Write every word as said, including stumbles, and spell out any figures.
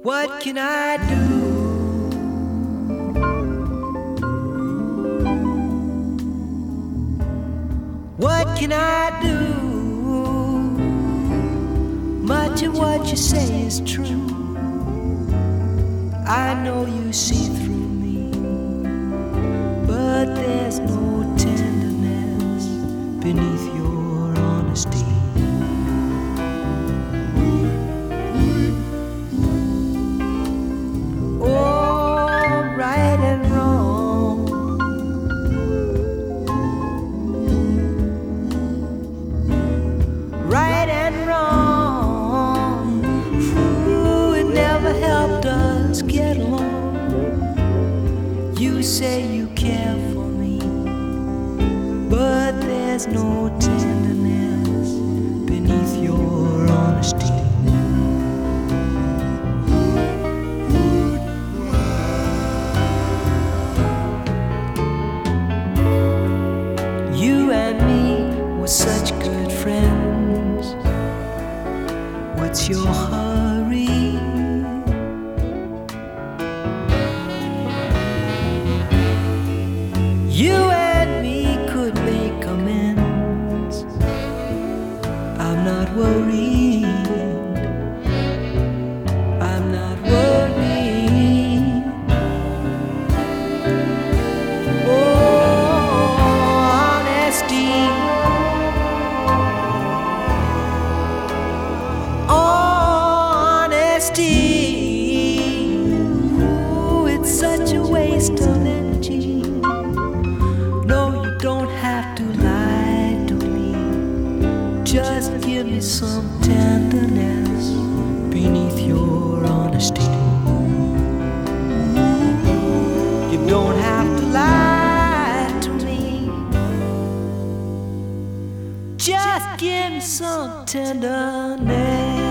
What can I do? What can I do? Much of what you say is true. I know you see through me, but there's no tenderness beneath your honesty. You say you care for me, but there's no tenderness beneath your honesty. You and me were such good friends. What's your hurry? You and me could make amends. I'm not worried. I'm not worried. Oh, honesty. Oh, honesty. Ooh, it's such a waste of energy. Don't have to lie to me. Just give me some tenderness beneath your honesty. You don't have to lie to me. Just give me some tenderness.